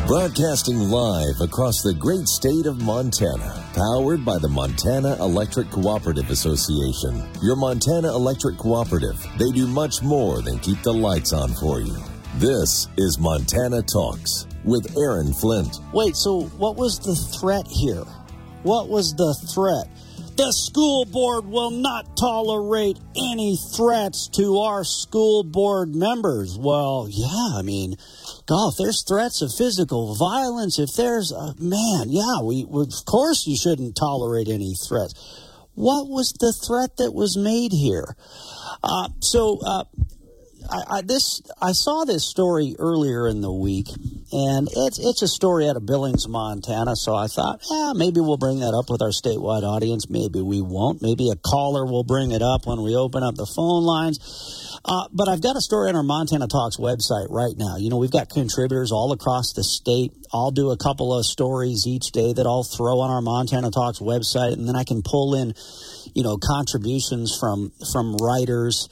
Broadcasting live across the great state of Montana, powered by the Montana Electric Cooperative Association. Your Montana Electric Cooperative, they do much more than keep the lights on for you. This is Montana Talks with Aaron Flint. Wait, so what was the threat here? What was the threat? The school board will not tolerate any threats to our school board members. Well, yeah, I mean, God, if there's threats of physical violence, if there's, of course you shouldn't tolerate any threats. What was the threat that was made here? I saw this story earlier in the week, and it's a story out of Billings, Montana, so I thought, maybe we'll bring that up with our statewide audience. Maybe we won't. Maybe a caller will bring it up when we open up the phone lines. But I've got a story on our Montana Talks website right now. You know, we've got contributors all across the state. I'll do a couple of stories each day that I'll throw on our Montana Talks website, and then I can pull in, contributions from writers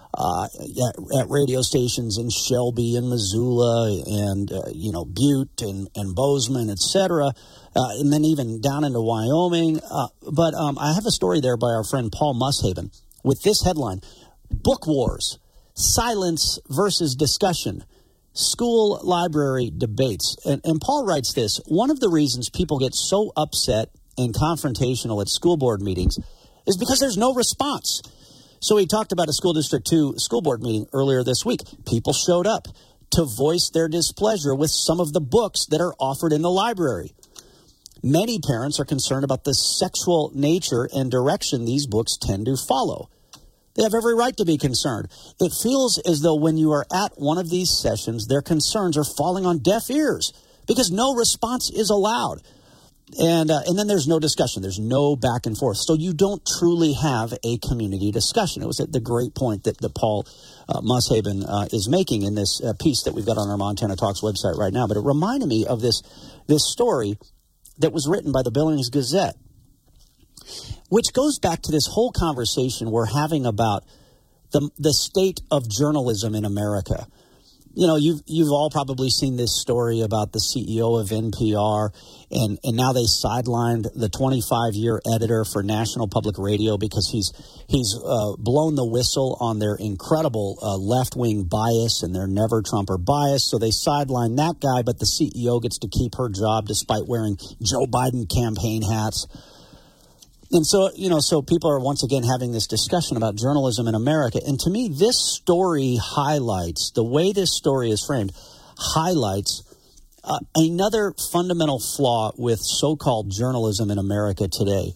at radio stations in Shelby and Missoula and, Butte and Bozeman, etc., and then even down into Wyoming. But I have a story there by our friend Paul Mushaven with this headline: Book Wars, Silence versus Discussion, School Library Debates. And Paul writes this: one of the reasons people get so upset and confrontational at school board meetings is because there's no response. So he talked about a School District 2 school board meeting earlier this week. People showed up to voice their displeasure with some of the books that are offered in the library. Many parents are concerned about the sexual nature and direction these books tend to follow. They have every right to be concerned. It feels as though when you are at one of these sessions, their concerns are falling on deaf ears because no response is allowed. And then there's no discussion. There's no back and forth. So you don't truly have a community discussion. It was the great point that Paul Mushaven is making in this piece that we've got on our Montana Talks website right now. But it reminded me of this story that was written by the Billings Gazette, which goes back to this whole conversation we're having about the state of journalism in America. You know, you've all probably seen this story about the CEO of NPR, and now they sidelined the 25-year editor for National Public Radio because he's blown the whistle on their incredible left-wing bias and their never-Trumper bias. So they sidelined that guy, but the CEO gets to keep her job despite wearing Joe Biden campaign hats. And so, so people are once again having this discussion about journalism in America. And to me, this story highlights, the way this story is framed, highlights another fundamental flaw with so-called journalism in America today.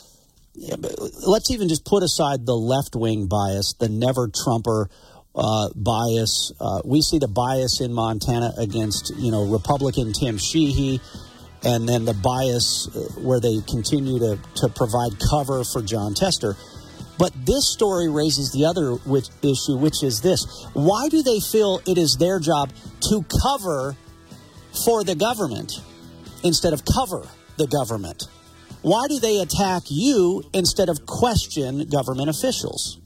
Let's even just put aside the left-wing bias, the never-Trumper bias. We see the bias in Montana against, Republican Tim Sheehy, and then the bias where they continue to provide cover for John Tester. But this story raises the other issue, which is this. Why do they feel it is their job to cover for the government instead of cover the government? Why do they attack you instead of question government officials?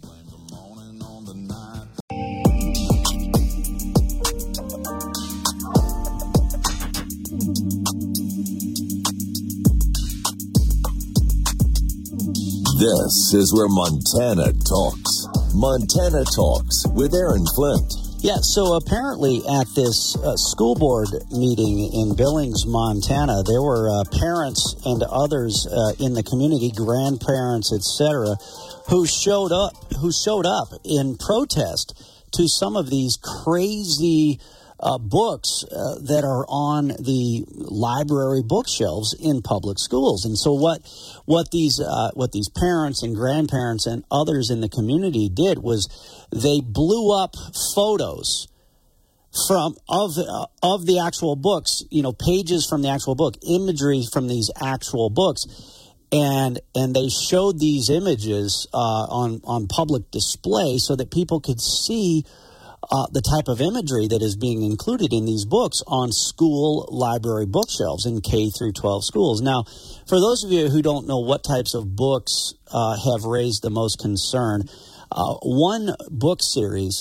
This is where Montana talks. Montana Talks with Aaron Flint. Yeah, so apparently at this school board meeting in Billings, Montana, there were parents and others in the community, grandparents, etc., who showed up in protest to some of these crazy books that are on the library bookshelves in public schools. And so what these parents and grandparents and others in the community did was they blew up photos of the actual books, pages from the actual book, imagery from these actual books, and they showed these images on public display so that people could see the type of imagery that is being included in these books on school library bookshelves in K through 12 schools. Now, for those of you who don't know what types of books have raised the most concern, one book series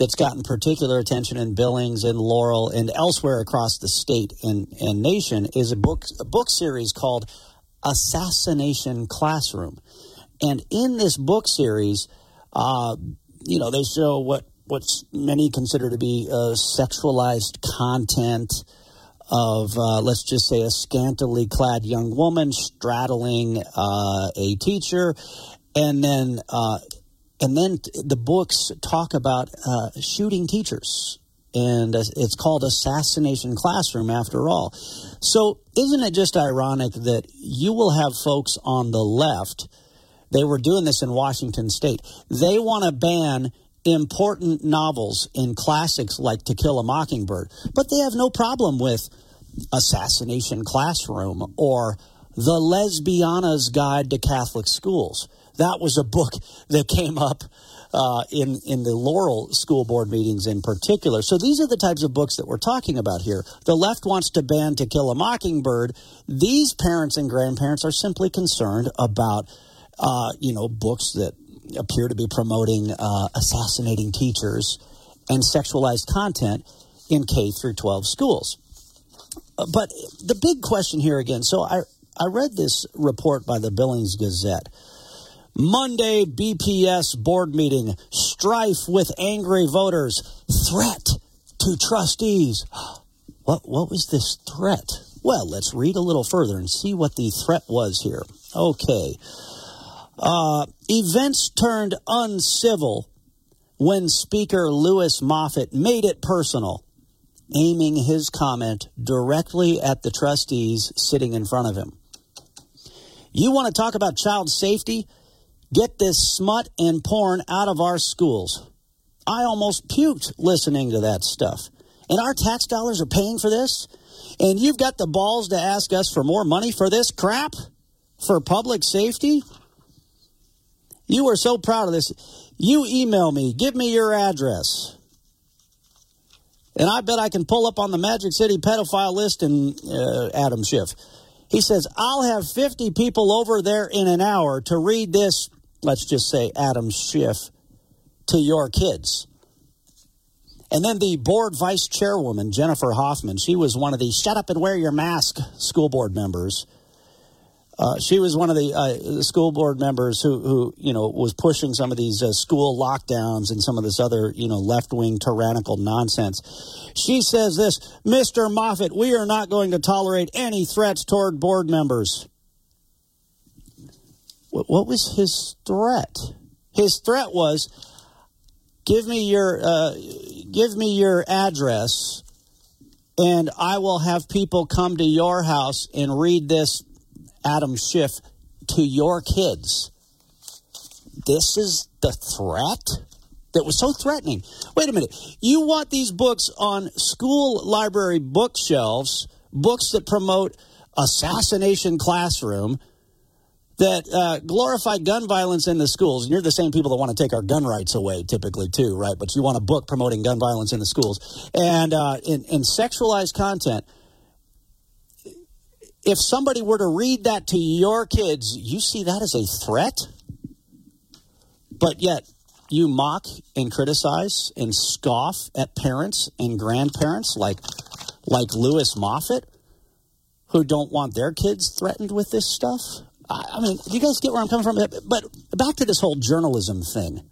that's gotten particular attention in Billings and Laurel and elsewhere across the state and nation is a book series called Assassination Classroom. And in this book series, they show what's many consider to be sexualized content of, let's just say, a scantily clad young woman straddling a teacher. And then the books talk about shooting teachers. And it's called Assassination Classroom, after all. So isn't it just ironic that you will have folks on the left, they were doing this in Washington State, they want to ban important novels in classics like To Kill a Mockingbird, but they have no problem with Assassination Classroom or The Lesbiana's Guide to Catholic Schools. That was a book that came up in the Laurel school board meetings in particular. So these are the types of books that we're talking about here. The left wants to ban To Kill a Mockingbird. These parents and grandparents are simply concerned about, books that appear to be promoting assassinating teachers and sexualized content in K through 12 schools. But the big question here again, so I read this report by the Billings Gazette. Monday BPS board meeting, strife with angry voters, threat to trustees. What was this threat? Well, let's read a little further and see what the threat was here. Okay. Events turned uncivil when Speaker Lewis Moffitt made it personal, aiming his comment directly at the trustees sitting in front of him. You want to talk about child safety? Get this smut and porn out of our schools. I almost puked listening to that stuff. And our tax dollars are paying for this? And you've got the balls to ask us for more money for this crap? For public safety? You are so proud of this. You email me. Give me your address. And I bet I can pull up on the Magic City pedophile list and Adam Schiff. He says, I'll have 50 people over there in an hour to read this, let's just say Adam Schiff, to your kids. And then the board vice chairwoman, Jennifer Hoffman, she was one of the shut up and wear your mask school board members. She was one of the school board members who was pushing some of these school lockdowns and some of this other, left-wing tyrannical nonsense. She says this, Mr. Moffitt, we are not going to tolerate any threats toward board members. What was his threat? His threat was, give me your address, and I will have people come to your house and read this Adam Schiff to your kids. This is the threat that was so threatening. Wait a minute. You want these books on school library bookshelves, books that promote Assassination Classroom, that glorify gun violence in the schools. And you're the same people that want to take our gun rights away, typically, too, right? But you want a book promoting gun violence in the schools. And in sexualized content, if somebody were to read that to your kids, you see that as a threat? But yet, you mock and criticize and scoff at parents and grandparents like Lewis Moffitt, who don't want their kids threatened with this stuff? I mean, do you guys get where I'm coming from? But back to this whole journalism thing.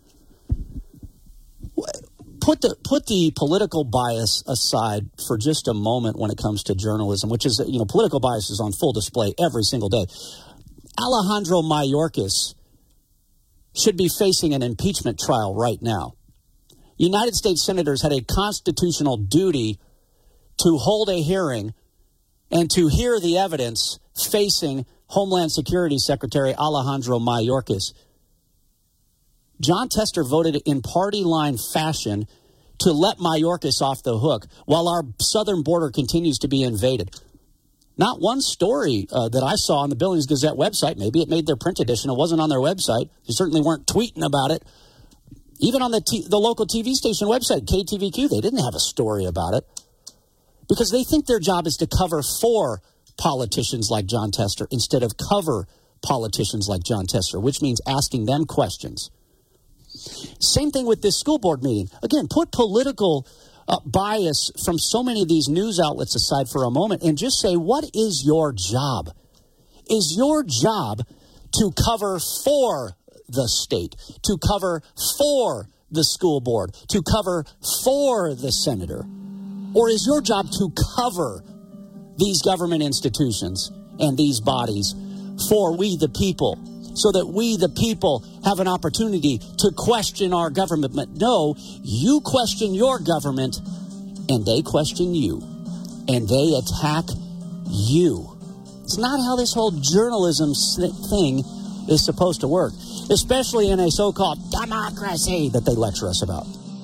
Put the political bias aside for just a moment when it comes to journalism, which is, political bias is on full display every single day. Alejandro Mayorkas should be facing an impeachment trial right now. United States senators had a constitutional duty to hold a hearing and to hear the evidence facing Homeland Security Secretary Alejandro Mayorkas. John Tester voted in party line fashion to let Mayorkas off the hook while our southern border continues to be invaded. Not one story that I saw on the Billings Gazette website, maybe it made their print edition, it wasn't on their website. They certainly weren't tweeting about it. Even on the local TV station website, KTVQ, they didn't have a story about it because they think their job is to cover for politicians like John Tester instead of cover politicians like John Tester, which means asking them questions. Same thing with this school board meeting. Again, put political bias from so many of these news outlets aside for a moment and just say, what is your job? Is your job to cover for the state, to cover for the school board, to cover for the senator? Or is your job to cover these government institutions and these bodies for we the people, so that we the people have an opportunity to question our government? But no, you question your government and they question you and they attack you. It's not how this whole journalism thing is supposed to work, especially in a so-called democracy that they lecture us about.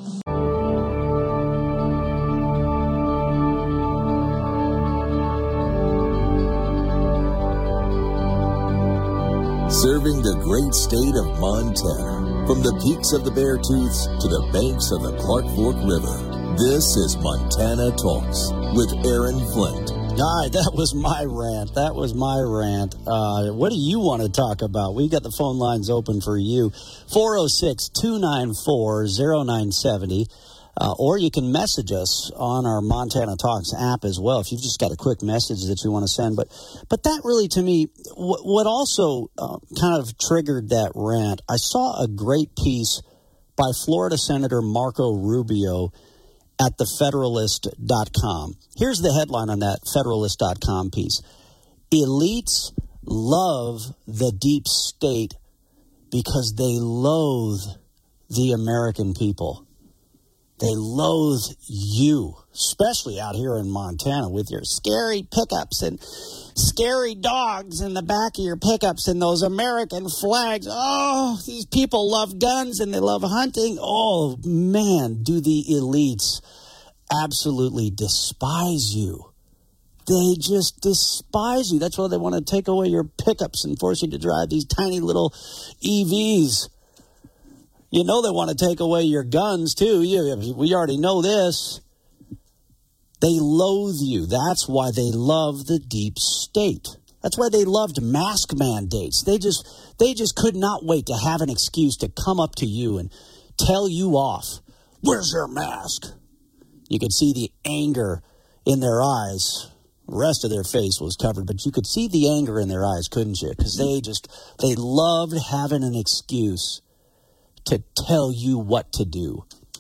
Serving the great state of Montana, from the peaks of the Beartooths to the banks of the Clark Fork River. This is Montana Talks with Aaron Flint. All right, that was my rant. What do you want to talk about? We've got the phone lines open for you, 406-294-0970. Or you can message us on our Montana Talks app as well if you've just got a quick message that you want to send. But that really, to me, what also kind of triggered that rant, I saw a great piece by Florida Senator Marco Rubio at thefederalist.com. Here's the headline on that Federalist.com piece. Elites love the deep state because they loathe the American people. They loathe you, especially out here in Montana with your scary pickups and scary dogs in the back of your pickups and those American flags. Oh, these people love guns and they love hunting. Oh, man, do the elites absolutely despise you. They just despise you. That's why they want to take away your pickups and force you to drive these tiny little EVs. You know they want to take away your guns, too. We already know this. They loathe you. That's why they love the deep state. That's why they loved mask mandates. They just could not wait to have an excuse to come up to you and tell you off. Where's your mask? You could see the anger in their eyes. The rest of their face was covered, but you could see the anger in their eyes, couldn't you? Because they loved having an excuse to tell you what to do.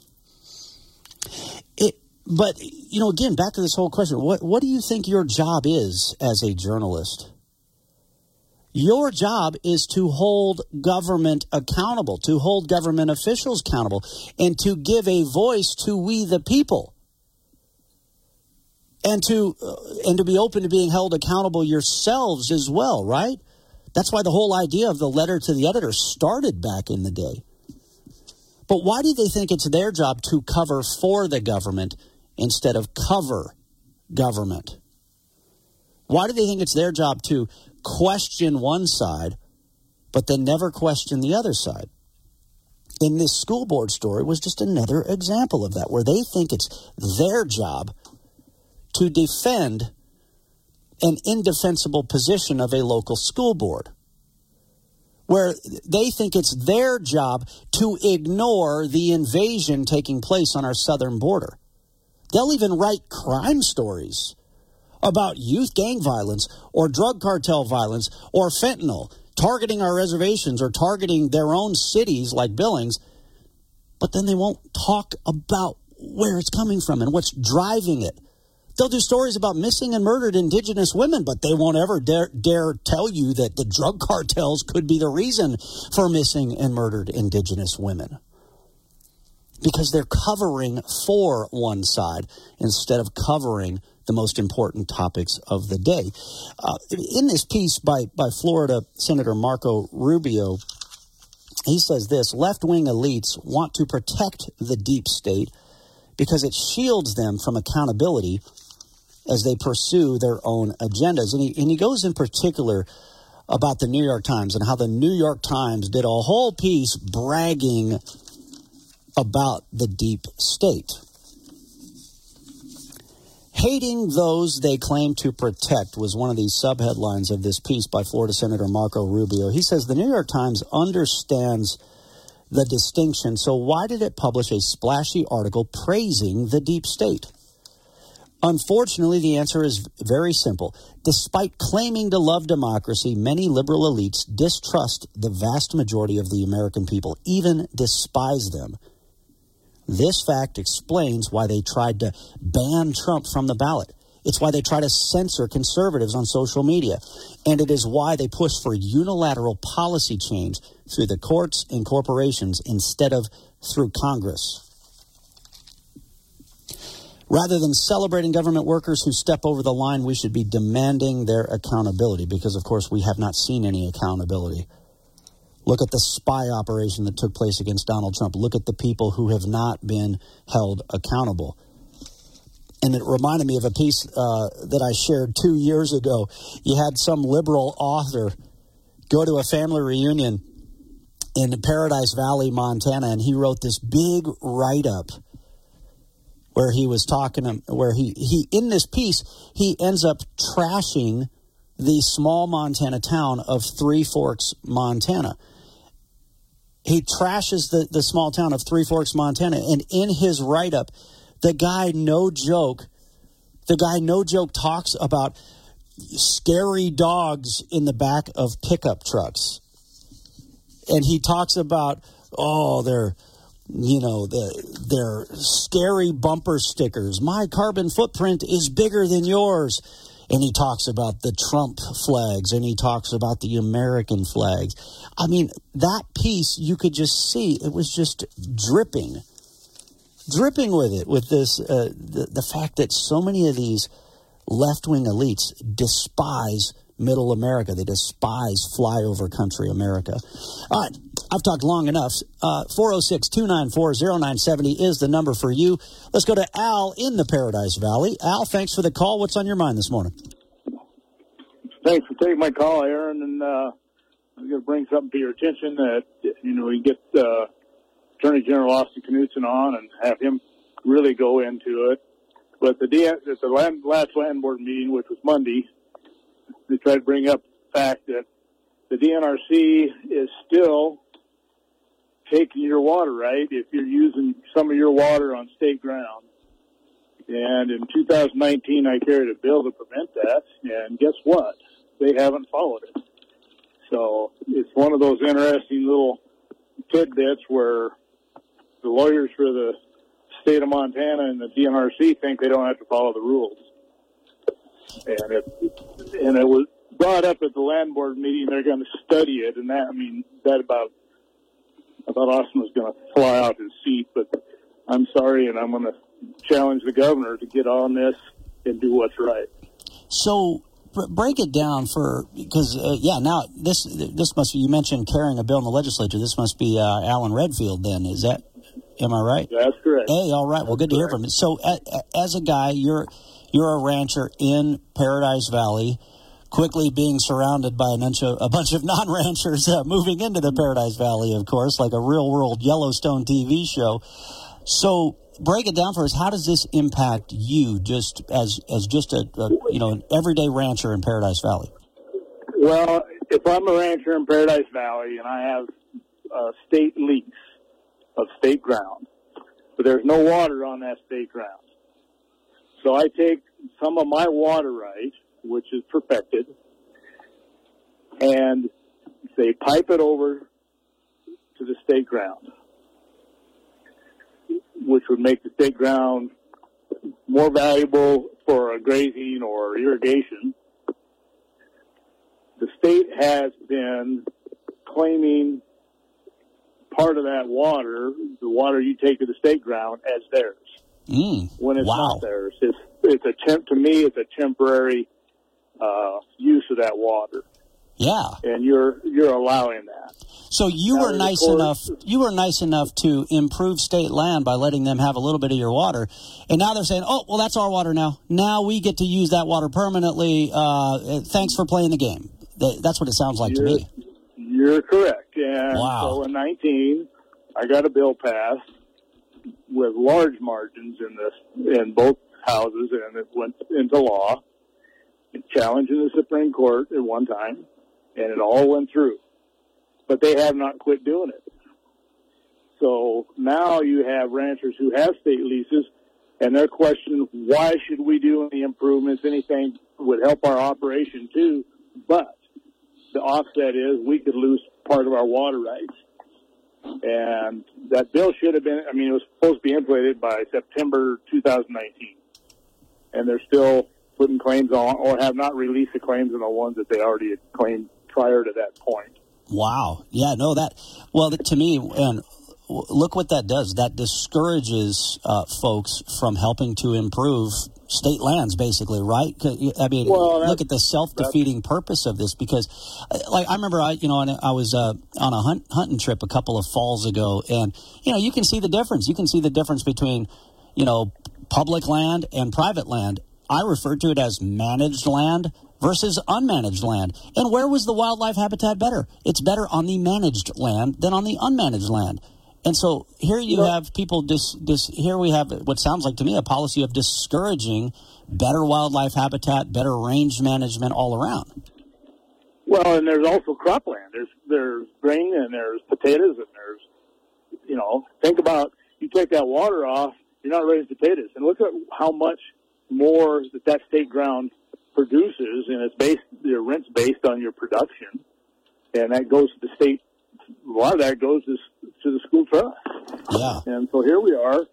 But, again, back to this whole question. What do you think your job is as a journalist? Your job is to hold government accountable, to hold government officials accountable, and to give a voice to we the people. And to be open to being held accountable yourselves as well, right? That's why the whole idea of the letter to the editor started back in the day. But why do they think it's their job to cover for the government instead of cover government? Why do they think it's their job to question one side, but then never question the other side? In this school board story was just another example of that, where they think it's their job to defend an indefensible position of a local school board, where they think it's their job to ignore the invasion taking place on our southern border. They'll even write crime stories about youth gang violence or drug cartel violence or fentanyl targeting our reservations or targeting their own cities like Billings, but then they won't talk about where it's coming from and what's driving it. They'll do stories about missing and murdered indigenous women, but they won't ever dare tell you that the drug cartels could be the reason for missing and murdered indigenous women. Because they're covering for one side instead of covering the most important topics of the day. In this piece by Florida Senator Marco Rubio, he says this: left-wing elites want to protect the deep state because it shields them from accountability as they pursue their own agendas. And he goes in particular about the New York Times and how the New York Times did a whole piece bragging about the deep state. Hating those they claim to protect was one of these subheadlines of this piece by Florida Senator Marco Rubio. He says the New York Times understands the distinction. So why did it publish a splashy article praising the deep state? Unfortunately, the answer is very simple. Despite claiming to love democracy, many liberal elites distrust the vast majority of the American people, even despise them. This fact explains why they tried to ban Trump from the ballot. It's why they try to censor conservatives on social media. And it is why they push for unilateral policy change through the courts and corporations instead of through Congress. Rather than celebrating government workers who step over the line, we should be demanding their accountability because, of course, we have not seen any accountability. Look at the spy operation that took place against Donald Trump. Look at the people who have not been held accountable. And it reminded me of a piece that I shared 2 years ago. You had some liberal author go to a family reunion in Paradise Valley, Montana, and he wrote this big write-up where he was talking, where he in this piece, he ends up trashing the small Montana town of Three Forks, Montana. He trashes the small town of Three Forks, Montana, and in his write-up, the guy, no joke, talks about scary dogs in the back of pickup trucks. And he talks about, they're scary bumper stickers. My carbon footprint is bigger than yours. And he talks about the Trump flags, and he talks about the American flags. I mean, that piece, you could just see, it was just dripping with it, with this, the fact that so many of these left-wing elites despise middle America. They despise flyover country America. All right, I've talked long enough. 406-294-0970 is the number for you. Let's go to Al in the Paradise Valley. Al, thanks for the call. What's on your mind this morning? Thanks for taking my call, Aaron. And I'm going to bring something to your attention that, we get Attorney General Austin Knudsen on and have him really go into it. But at the last land board meeting, which was Monday, they tried to bring up the fact that the DNRC is still taking your water right if you're using some of your water on state ground. And in 2019, I carried a bill to prevent that, and guess what? They haven't followed it. So it's one of those interesting little tidbits where the lawyers for the state of Montana and the DNRC think they don't have to follow the rules. And it was brought up at the land board meeting. They're going to study it, and that about Austin was going to fly off his seat. But I'm sorry, and I'm going to challenge the governor to get on this and do what's right. So break it down because now this must be, you mentioned carrying a bill in the legislature. This must be Alan Redfield. Then am I right? That's correct. Hey, all right. Well, good to hear from you. So as a guy, you're a rancher in Paradise Valley, quickly being surrounded by a bunch of non-ranchers moving into the Paradise Valley, of course, like a real-world Yellowstone TV show. So break it down for us. How does this impact you just as an everyday rancher in Paradise Valley? Well, if I'm a rancher in Paradise Valley and I have a state lease of state ground, but there's no water on that state ground. So I take some of my water right, which is perfected, and they pipe it over to the state ground, which would make the state ground more valuable for grazing or irrigation. The state has been claiming part of that water, the water you take to the state ground, as theirs. When it's not theirs. To me, it's a temporary use of that water. Yeah. And you're allowing that. So you were nice enough to improve state land by letting them have a little bit of your water. And now they're saying, "Oh, well, that's our water now. Now we get to use that water permanently. Thanks for playing the game." That's what it sounds like to me. You're correct. And wow. So in 19, I got a bill passed with large margins in both houses, and it went into law, challenging the Supreme Court at one time, and it all went through. But they have not quit doing it. So now you have ranchers who have state leases, and they're questioning, why should we do any improvements? Anything would help our operation too, but the offset is we could lose part of our water rights. And that bill should have been, it was supposed to be implemented by September 2019. And they're still putting claims on, or have not released the claims on the ones that they already had claimed prior to that point. Wow. Yeah, no, to me, and look what that does. That discourages folks from helping to improve state lands, basically, right? Look at the self-defeating purpose of this, because, like, I remember, I was on a hunting trip a couple of falls ago, and, you can see the difference. You can see the difference between, public land and private land. I refer to it as managed land versus unmanaged land. And where was the wildlife habitat better? It's better on the managed land than on the unmanaged land. And so here you have people here we have what sounds like to me a policy of discouraging better wildlife habitat, better range management all around. Well, and there's also cropland. There's grain and there's potatoes and there's, think about, you take that water off, you're not raising potatoes. And look at how much more that state ground produces, and your rent's based on your production. And that goes to the state. A lot of that goes to the school trust. Yeah. And so here we are,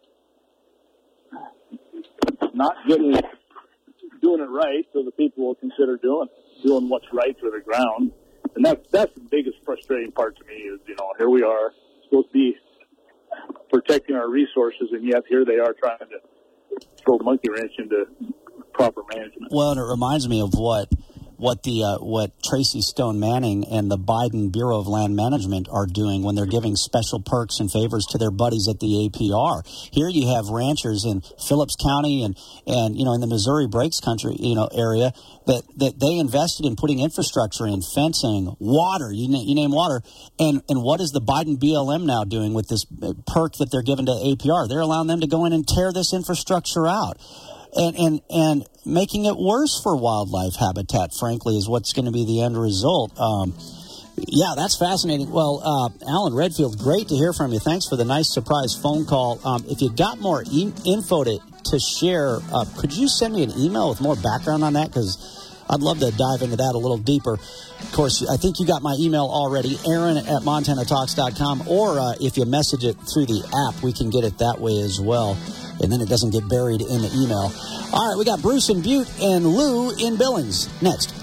not doing it right, so the people will consider doing what's right for the ground. And that's the biggest frustrating part to me is, here we are, supposed to be protecting our resources, and yet here they are trying to throw a monkey wrench into proper management. Well, and it reminds me of what Tracy Stone Manning and the Biden Bureau of Land Management are doing when they're giving special perks and favors to their buddies at the APR. Here you have ranchers in Phillips County and in the Missouri Breaks country area that they invested in putting infrastructure in, fencing, water, you name water. And what is the Biden BLM now doing with this perk that they're giving to APR? They're allowing them to go in and tear this infrastructure out. And making it worse for wildlife habitat, frankly, is what's going to be the end result. Yeah, that's fascinating. Well, Alan Redfield, great to hear from you. Thanks for the nice surprise phone call. If you got more info to share, could you send me an email with more background on that? Because I'd love to dive into that a little deeper. Of course, I think you got my email already, Aaron@MontanaTalks.com, or if you message it through the app, we can get it that way as well. And then it doesn't get buried in the email. All right, we got Bruce in Butte and Lou in Billings. Next.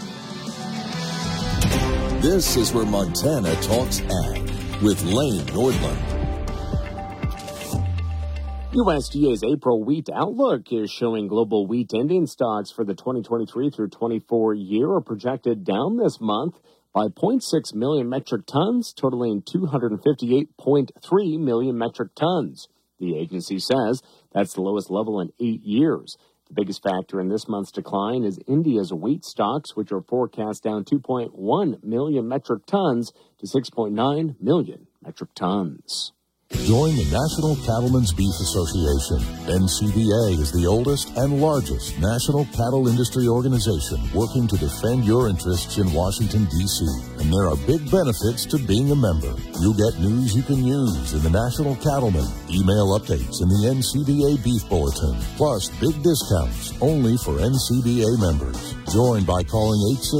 This is where Montana Talks Ag with Lane Nordlund. USDA's April wheat outlook is showing global wheat ending stocks for the 2023 through 24 year are projected down this month by 0.6 million metric tons, totaling 258.3 million metric tons. The agency says that's the lowest level in 8 years. The biggest factor in this month's decline is India's wheat stocks, which are forecast down 2.1 million metric tons to 6.9 million metric tons. Join the National Cattlemen's Beef Association. NCBA is the oldest and largest national cattle industry organization working to defend your interests in Washington, D.C. And there are big benefits to being a member. You'll get news you can use in the National Cattleman, email updates in the NCBA Beef Bulletin, plus big discounts only for NCBA members. Join by calling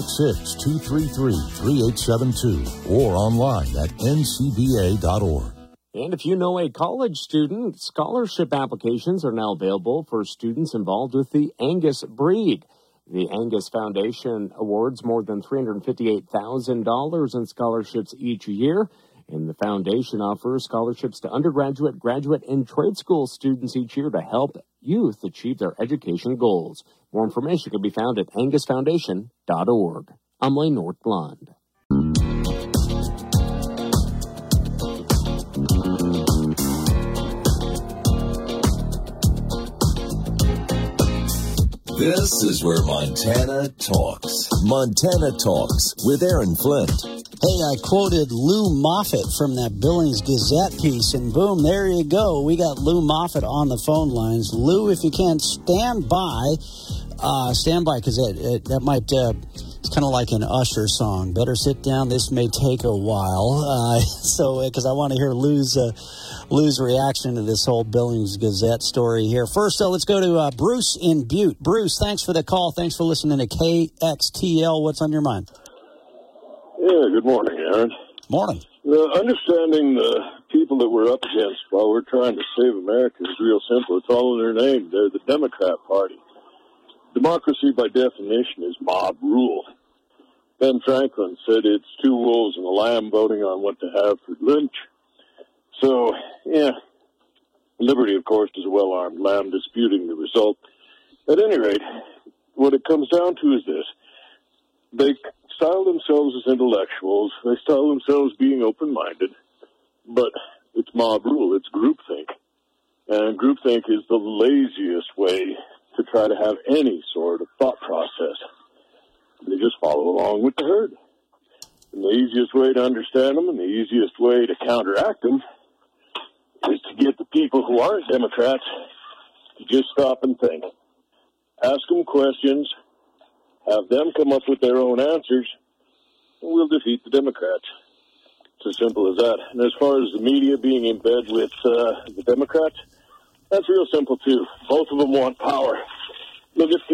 866-233-3872 or online at ncba.org. And if you know a college student, scholarship applications are now available for students involved with the Angus breed. The Angus Foundation awards more than $358,000 in scholarships each year, and the foundation offers scholarships to undergraduate, graduate, and trade school students each year to help youth achieve their education goals. More information can be found at angusfoundation.org. I'm Lane Nordlund. This is where Montana Talks. Montana Talks with Aaron Flint. Hey, I quoted Lou Moffett from that Billings Gazette piece, and boom, there you go. We got Lou Moffett on the phone lines. Lou, if you can, stand by, because that might... it's kind of like an Usher song. Better sit down. This may take a while. Because I want to hear Lou's reaction to this whole Billings Gazette story here. First, let's go to Bruce in Butte. Bruce, thanks for the call. Thanks for listening to KXTL. What's on your mind? Yeah, good morning, Aaron. Morning. Understanding the people that we're up against while we're trying to save America is real simple. It's all in their name. They're the Democrat Party. Democracy, by definition, is mob rule. Ben Franklin said it's two wolves and a lamb voting on what to have for lunch. So, yeah, liberty, of course, is a well-armed lamb disputing the result. At any rate, what it comes down to is this. They style themselves as intellectuals. They style themselves being open-minded. But it's mob rule. It's groupthink. And groupthink is the laziest way to try to have any sort of thought process. They just follow along with the herd. And the easiest way to understand them and the easiest way to counteract them is to get the people who aren't Democrats to just stop and think. Ask them questions, have them come up with their own answers, and we'll defeat the Democrats. It's as simple as that. And as far as the media being in bed with the Democrats, that's real simple, too. Both of them want power. Look at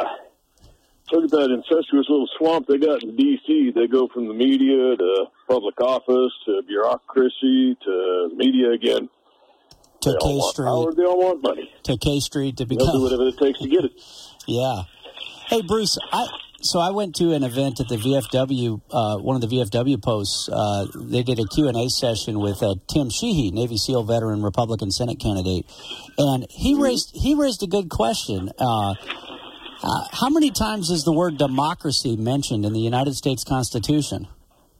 that incestuous little swamp they got in D.C. They go from the media to public office to bureaucracy to media again. To they all want K-Street. power, they all want money. To K-Street to become... They'll do whatever it takes to get it. Yeah. Hey, Bruce, I went to an event at the VFW, one of the VFW posts. They did a Q&A session with Tim Sheehy, Navy SEAL veteran, Republican Senate candidate, and he raised a good question. How many times is the word democracy mentioned in the United States Constitution?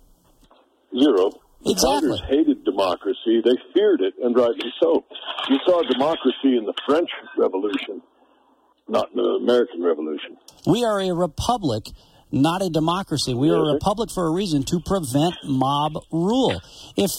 0. The Exactly. Founders hated democracy. They feared it, and rightly so. You saw democracy in the French Revolution, not in the American Revolution. We are a republic, not a democracy. We are a republic for a reason, to prevent mob rule. If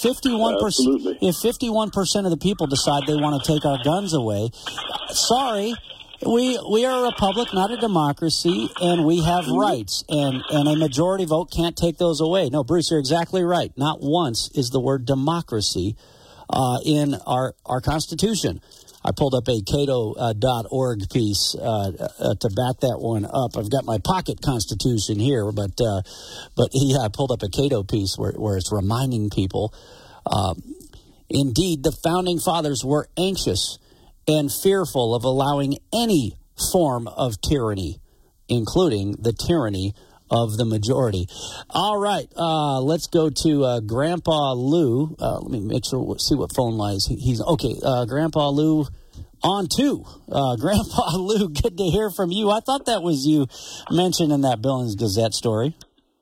51% of the people decide they want to take our guns away, sorry, we are a republic, not a democracy, and we have rights, and a majority vote can't take those away. No, Bruce, you're exactly right. Not once is the word democracy in our Constitution. I pulled up a Cato.org piece to back that one up. I've got my pocket Constitution here, but I pulled up a Cato piece where it's reminding people, indeed, the Founding Fathers were anxious and fearful of allowing any form of tyranny, including the tyranny of the majority. All right, let's go to Grandpa Lou. Let me make sure, see what phone lines he's okay. Grandpa Lou on 2. Grandpa Lou, good to hear from you. I thought that was you mentioned in that Billings Gazette story.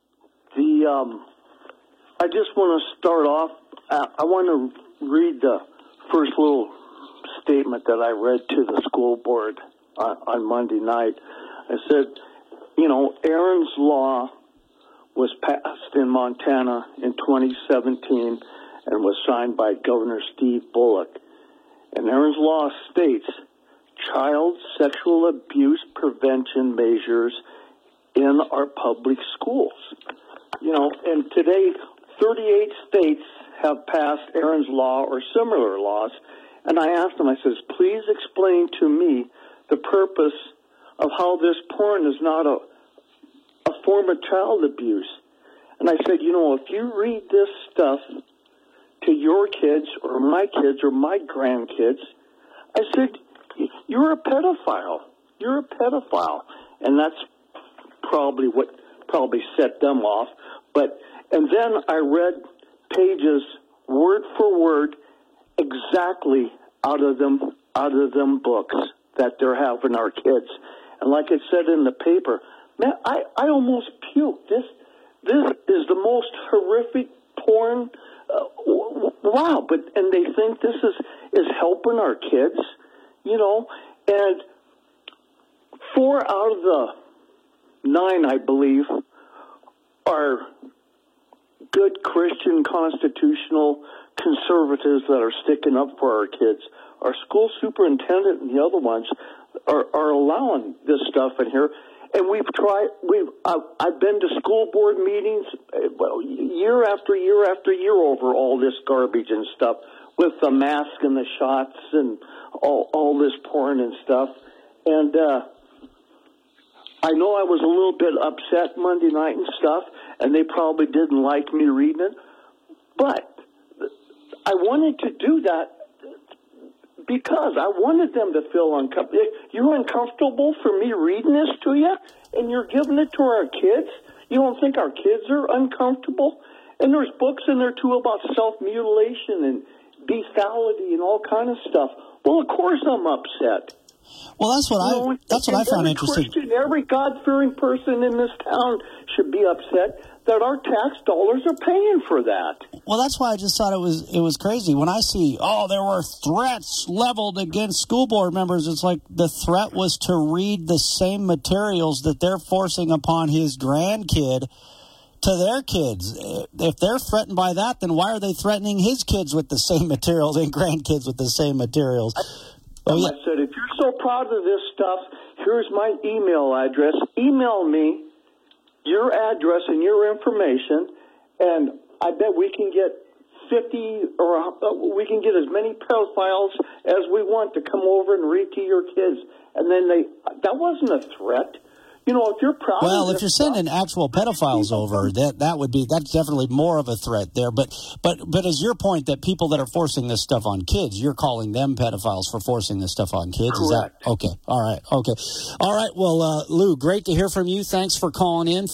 I just want to start off. I want to read the first little statement that I read to the school board on Monday night. I said, Aaron's Law was passed in Montana in 2017 and was signed by Governor Steve Bullock. And Aaron's Law states child sexual abuse prevention measures in our public schools. And today 38 states have passed Aaron's Law or similar laws. And I asked him, I says, please explain to me the purpose of how this porn is not a form of child abuse. And I said, if you read this stuff to your kids or my grandkids, I said, you're a pedophile. You're a pedophile. And that's probably what set them off. And then I read pages word for word exactly out of them books that they're having our kids. And like it said in the paper, man, I almost puked. This is the most horrific porn. Wow, and they think this is helping our kids, and 4 out of the 9, I believe, are good Christian constitutional conservatives that are sticking up for our kids. Our school superintendent and the other ones are allowing this stuff in here. And I've been to school board meetings, year after year after year over all this garbage and stuff with the mask and the shots and all this porn and stuff. And I know I was a little bit upset Monday night and stuff, and they probably didn't like me reading it. But I wanted to do that because I wanted them to feel uncomfortable. You're uncomfortable for me reading this to you, and you're giving it to our kids? You don't think our kids are uncomfortable? And there's books in there, too, about self-mutilation and bestiality and all kind of stuff. Well, of course I'm upset. Well, that's what I found interesting. Every God-fearing person in this town should be upset that our tax dollars are paying for that. Well, that's why I just thought it was crazy. When I see, there were threats leveled against school board members, it's like the threat was to read the same materials that they're forcing upon his grandkid to their kids. If they're threatened by that, then why are they threatening his kids with the same materials and grandkids with the same materials? I said, if you're so proud of this stuff, here's my email address. Email me your address and your information, and I bet we can get 50 or we can get as many pedophiles as we want to come over and read to your kids. And then that wasn't a threat. You know, if you're proud. Well, if you're sending actual pedophiles over, that's definitely more of a threat there. But is your point that people that are forcing this stuff on kids, you're calling them pedophiles for forcing this stuff on kids? Correct. Is that okay? All right. Okay. All right. Well, Lou, great to hear from you. Thanks for calling in.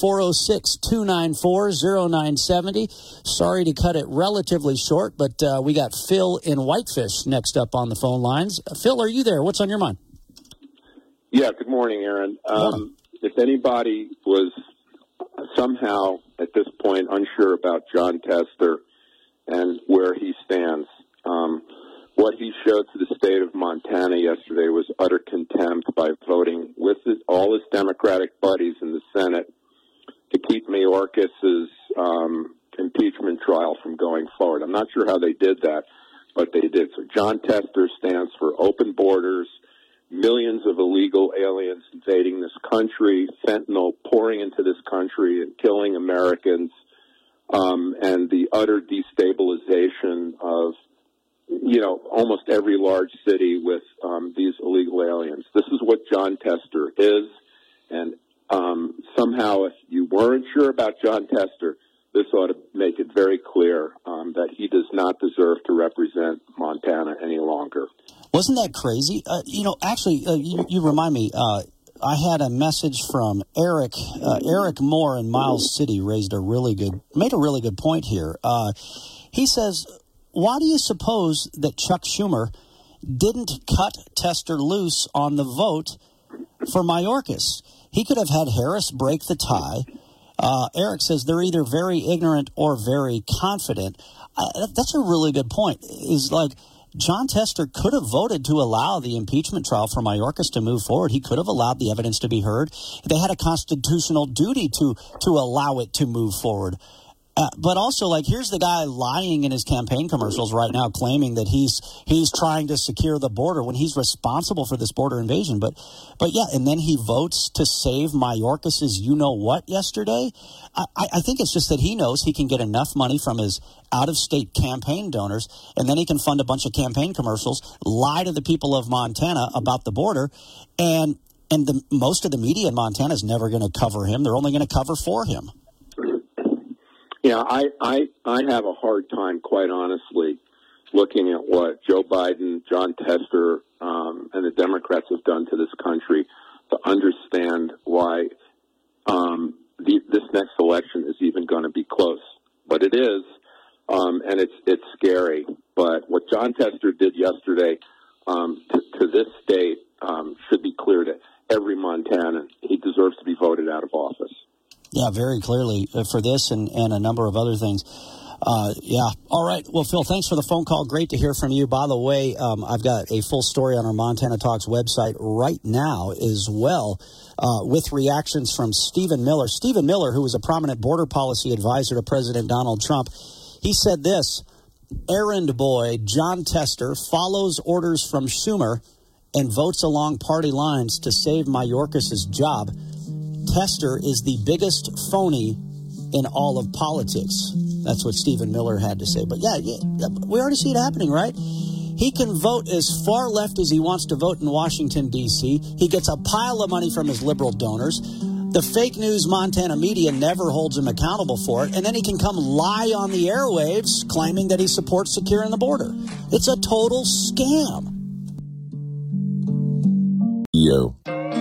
406-294-0970. Sorry to cut it relatively short, but we got Phil in Whitefish next up on the phone lines. Phil, are you there? What's on your mind? Yeah. Good morning, Aaron. If anybody was somehow at this point unsure about Jon Tester and where he stands, what he showed to the state of Montana yesterday was utter contempt by voting with all his Democratic buddies in the Senate to keep Mayorkas's impeachment trial from going forward. I'm not sure how they did that, but they did. So Jon Tester stands for open borders, millions of illegal aliens invading this country, fentanyl pouring into this country and killing Americans, and the utter destabilization of, almost every large city with these illegal aliens. This is what Jon Tester is, and somehow if you weren't sure about Jon Tester, this ought to make it very clear that he does not deserve to represent Montana any longer. Wasn't that crazy? You remind me, I had a message from Eric. Eric Moore in Miles City made a really good point here. He says, why do you suppose that Chuck Schumer didn't cut Tester loose on the vote for Mayorkas? He could have had Harris break the tie. Eric says they're either very ignorant or very confident. That's a really good point. Is like, Jon Tester could have voted to allow the impeachment trial for Mayorkas to move forward. He could have allowed the evidence to be heard. They had a constitutional duty to allow it to move forward. But also, here's the guy lying in his campaign commercials right now, claiming that he's trying to secure the border when he's responsible for this border invasion. But yeah, and then he votes to save Mayorkas's you-know-what yesterday. I think it's just that he knows he can get enough money from his out-of-state campaign donors, and then he can fund a bunch of campaign commercials, lie to the people of Montana about the border, and most of the media in Montana is never going to cover him. They're only going to cover for him. Yeah, I have a hard time, quite honestly, looking at what Joe Biden, Jon Tester, and the Democrats have done to this country to understand why this next election is even going to be close. But it is, and it's scary. But what Jon Tester did yesterday to this state should be clear to every Montanan. He deserves to be voted out of office. Yeah, very clearly for this and a number of other things. Yeah. All right. Well, Phil, thanks for the phone call. Great to hear from you. By the way, I've got a full story on our Montana Talks website right now as well with reactions from Stephen Miller. Stephen Miller, who was a prominent border policy advisor to President Donald Trump, he said this: errand boy Jon Tester follows orders from Schumer and votes along party lines to save Mayorkas's job. Tester is the biggest phony in all of politics. That's what Stephen Miller had to say. But yeah, we already see it happening, right? He can vote as far left as he wants to vote in Washington, D.C. He gets a pile of money from his liberal donors. The fake news Montana media never holds him accountable for it. And then he can come lie on the airwaves claiming that he supports securing the border. It's a total scam. Yo.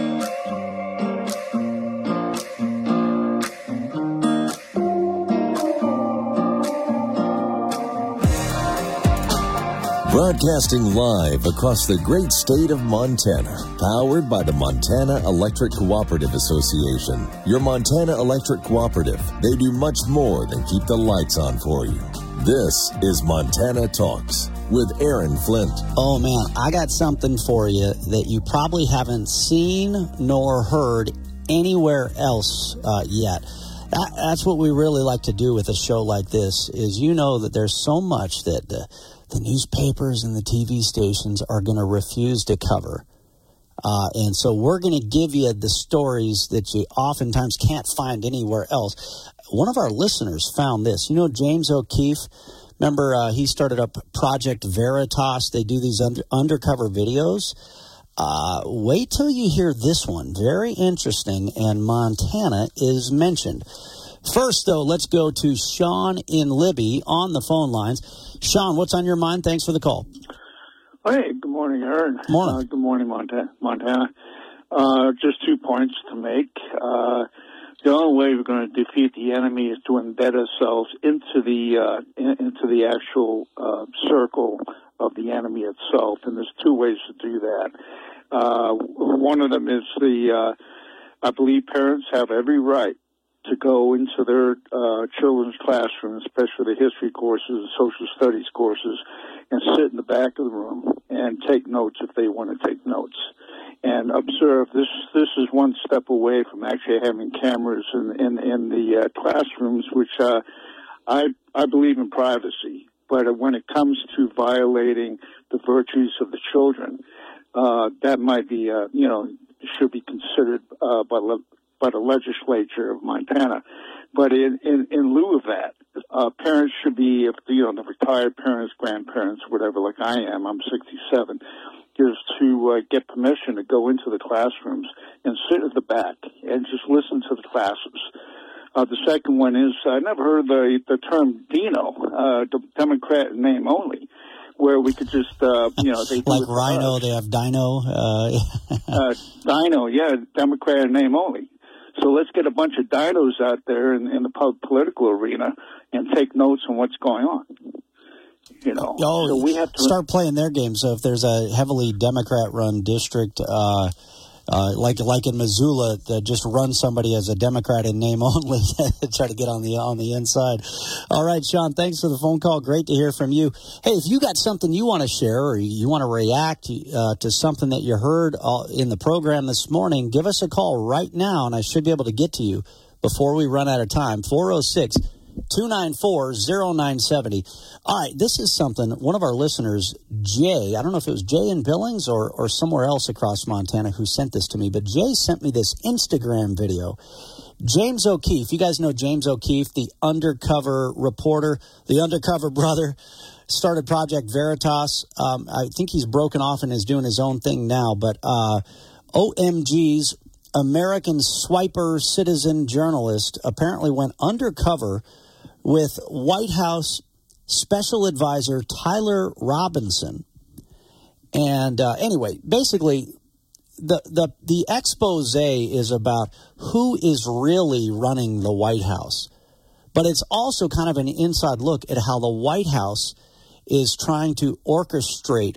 Broadcasting live across the great state of Montana, powered by the Montana Electric Cooperative Association. Your Montana Electric Cooperative, they do much more than keep the lights on for you. This is Montana Talks with Aaron Flint. Oh man, I got something for you that you probably haven't seen nor heard anywhere else yet. That's what we really like to do with a show like this, is you know that there's so much that the newspapers and the TV stations are going to refuse to cover. And so we're going to give you the stories that you oftentimes can't find anywhere else. One of our listeners found this. You know James O'Keefe? Remember, he started up Project Veritas. They do these undercover videos. Wait till you hear this one. Very interesting, and Montana is mentioned. First, though, let's go to Sean in Libby on the phone lines. Sean, what's on your mind? Thanks for the call. Hey, good morning, Aaron. Morning. Good morning, Montana. Just 2 points to make. The only way we're going to defeat the enemy is to embed ourselves into the actual circle of the enemy itself, and there's 2 ways to do that. One of them is I believe parents have every right to go into their children's classrooms, especially the history courses, the social studies courses, and sit in the back of the room and take notes if they want to take notes. And observe, this is one step away from actually having cameras in the classrooms, which I believe in privacy. But when it comes to violating the virtues of the children, that might be, should be considered by the legislature of Montana. But in lieu of that, parents should be, the retired parents, grandparents, whatever, like I am, I'm 67, is to get permission to go into the classrooms and sit at the back and just listen to the classes. The second one is, I never heard the term Dino, Democrat name only, where we could just, they like Rhino, they have Dino. Dino, yeah, Democrat name only. So let's get a bunch of dinos out there in the political arena and take notes on what's going on. So we have to start playing their game. So if there's a heavily Democrat-run district, like in Missoula, just run somebody as a Democrat in name only, try to get on the inside. All right, Sean, thanks for the phone call. Great to hear from you. Hey, if you got something you want to share or you want to react to something that you heard in the program this morning, give us a call right now, and I should be able to get to you before we run out of time. 406-294-0970. All right, this is something, one of our listeners, Jay, I don't know if it was Jay in Billings or somewhere else across Montana who sent this to me, but Jay sent me this Instagram video. James O'Keefe, you guys know James O'Keefe, the undercover reporter, the undercover brother, started Project Veritas. I think he's broken off and is doing his own thing now, but OMG's American swiper citizen journalist apparently went undercover with White House Special Advisor Tyler Robinson. And anyway, basically, the expose is about who is really running the White House. But it's also kind of an inside look at how the White House is trying to orchestrate,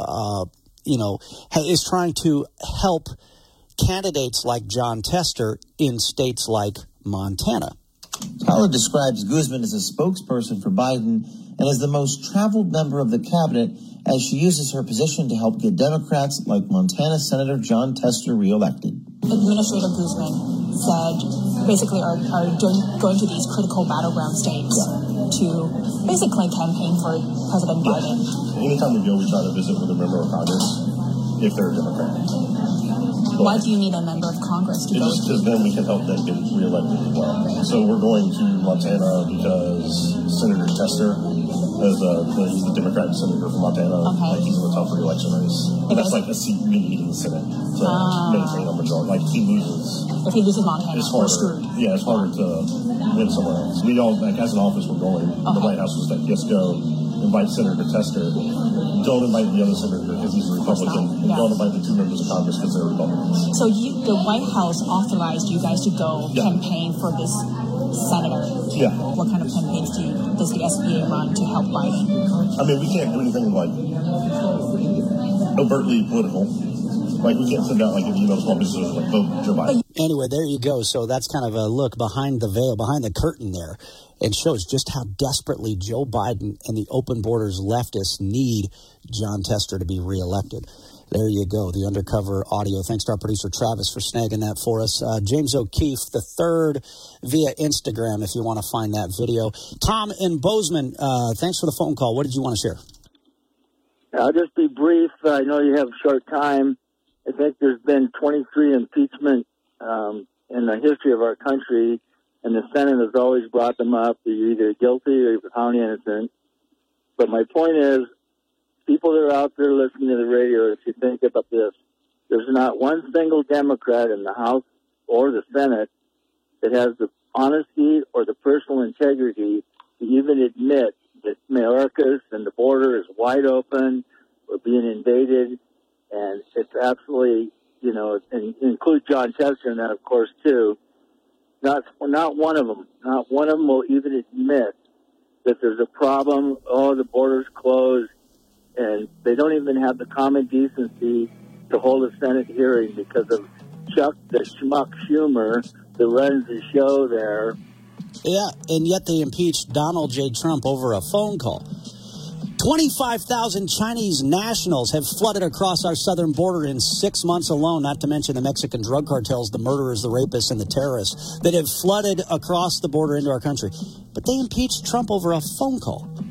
is trying to help candidates like Jon Tester in states like Montana. Tyler describes Guzman as a spokesperson for Biden and as the most traveled member of the cabinet as she uses her position to help get Democrats like Montana Senator Jon Tester reelected. Administrator Guzman said basically are going to these critical battleground states to basically campaign for President Biden. Anytime we go, we try to visit with a member of Congress if they're a Democrat. Why do you need a member of Congress to go? Just because then we can help them get reelected as well. So we're going to Montana because Senator Tester he's the Democrat senator from Montana. Okay. Like, he's in the tough re-election race. And that's like a seat we need in the Senate to maintain a majority. Like, if he loses Montana, we're screwed. Yeah, it's harder to win somewhere else. We all, like, as an office, we're going. The White House was like, yes, go. Invite Senator Tester. Don't invite the other senator because he's a Republican. Don't invite the 2 members of Congress because they're Republicans. So the White House authorized you guys to go campaign for this senator. Yeah. What kind of campaigns does the SBA run to help Biden? I mean, we can't do anything like overtly political. Like, we can't send out like an email to small businesses like vote Joe Biden. Anyway, there you go. So that's kind of a look behind the veil, behind the curtain there, and shows just how desperately Joe Biden and the open borders leftists need Jon Tester to be reelected. There you go, the undercover audio. Thanks to our producer, Travis, for snagging that for us. James O'Keefe, the third, via Instagram, if you want to find that video. Tom in Bozeman, thanks for the phone call. What did you want to share? I'll just be brief. I know you have a short time. I think there's been 23 impeachment in the history of our country, and the Senate has always brought them up. You're either guilty or you're found innocent. But my point is, people that are out there listening to the radio, if you think about this, there's not one single Democrat in the House or the Senate that has the honesty or the personal integrity to even admit that Mayorkas and the border is wide open, we're being invaded, and it's absolutely, and include Jon Tester in that, of course, too. Not one of them will even admit that there's a problem. Oh, the border's closed. And they don't even have the common decency to hold a Senate hearing because of Chuck the Schmuck Schumer that runs the show there. Yeah, and yet they impeached Donald J. Trump over a phone call. 25,000 Chinese nationals have flooded across our southern border in 6 months alone, not to mention the Mexican drug cartels, the murderers, the rapists, and the terrorists that have flooded across the border into our country. But they impeached Trump over a phone call.